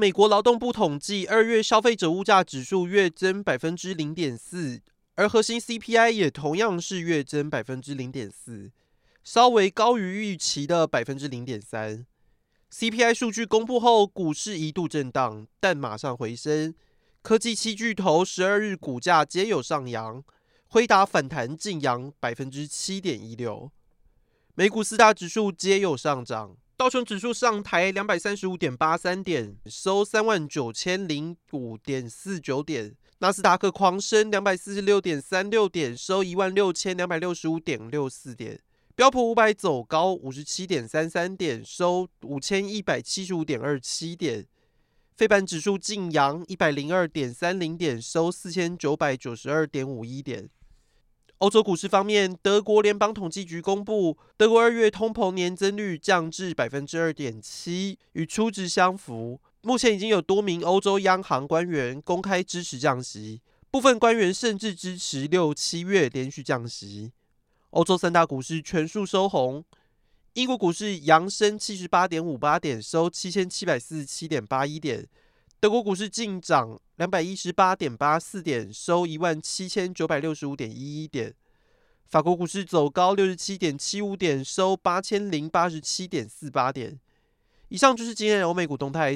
美国劳动部统计，2月消费者物价指数月增 0.4%， 而核心 CPI 也同样是月增 0.4%， 稍微高于预期的 0.3%。CPI 数据公布后，股市一度震荡，但马上回升。科技七巨头12日股价皆有上扬，辉达反弹劲扬 7.16%。美股4大指数皆有上涨，道琼指数上台 235.83 点，收 39,005.49 点；纳斯达克狂升 246.36 点，收 16,265.64 点；标普500走高 57.33 点，收 5,175.27 点；费半指数劲扬 102.30 点，收 4,992.51 点。欧洲股市方面，德国联邦统计局公布，德国2月通膨年增率降至 2.7%， 与初值相符。目前已经有多名欧洲央行官员公开支持降息，部分官员甚至支持6、7月连续降息。欧洲3大股市全数收红，英国股市扬升 78.58 点，收 7,747.81 点；德国股市净涨 218.84 点，收 17,965.11 点；法国股市走高 67.75 点，收 8,087.48 点。以上就是今天的欧美股动态。